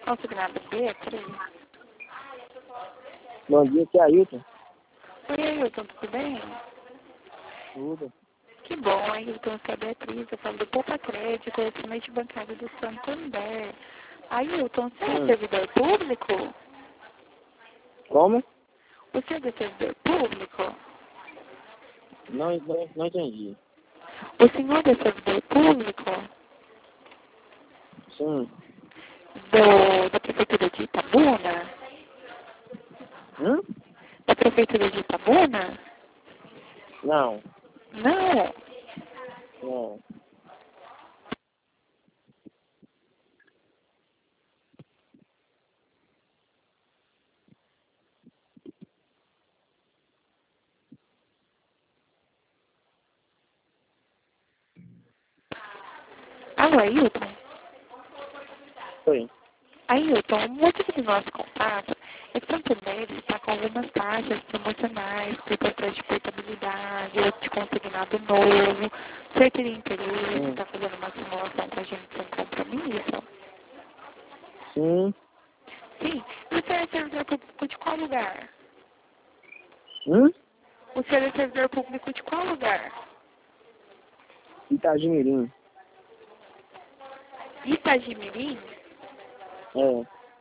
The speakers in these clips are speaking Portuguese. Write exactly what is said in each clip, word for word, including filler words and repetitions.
Consignado B, três. Bom dia, aqui é Ailton. Oi, Ailton, tudo bem? Tudo. Que bom, Ailton, aqui é a Beatriz, eu falo do Poupa Crédito, correspondente bancário do Santander. Ailton, você é Hum. servidor público? Como? Você é servidor público? Não, não, não entendi. O senhor é servidor público? Sim. Do, da Prefeitura de Itabuna? Hum? Da Prefeitura de Itabuna? Não. Não. Não. Alô, Ailton? Oi. Ailton, o motivo do nosso contato é que Santander está com algumas taxas promocionais, proteções de portabilidade, outro de consignado novo. Você teria interesse, Hum. está fazendo uma simulação com a gente sem compromisso? Sim. Sim. E você é servidor público de qual lugar? Hum? O senhor é servidor público de qual lugar? Itagimirim. Itagimirim? É.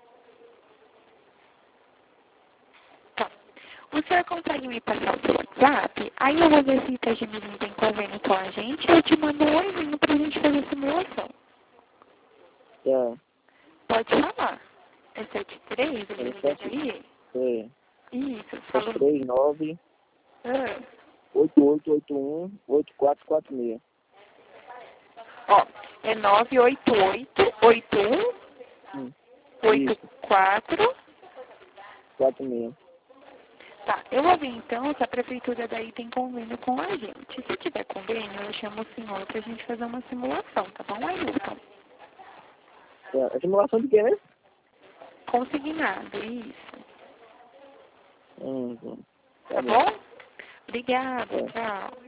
Tá. O senhor consegue me passar o seu WhatsApp? Aí eu vou ver se Itagimirim tem convênio com a gente e eu te mando um oizinho pra gente fazer a simulação. É. Pode falar. É sete três, ele É liga sete, daí? é. Isso, sete falou. três nove Ah. oito oito oito um oito quatro quatro seis. Ó, é nove oito oito oito um Hum. oito Isso. quatro. quatro seis. Tá, eu vou ver então se a prefeitura daí tem convênio com a gente. Se tiver convênio, eu chamo o senhor pra gente fazer uma simulação, tá bom, Ailton? É. A simulação de quê, né? Consignado, isso. Hum. Tá Tá bom. bom? Obrigada, É. tchau.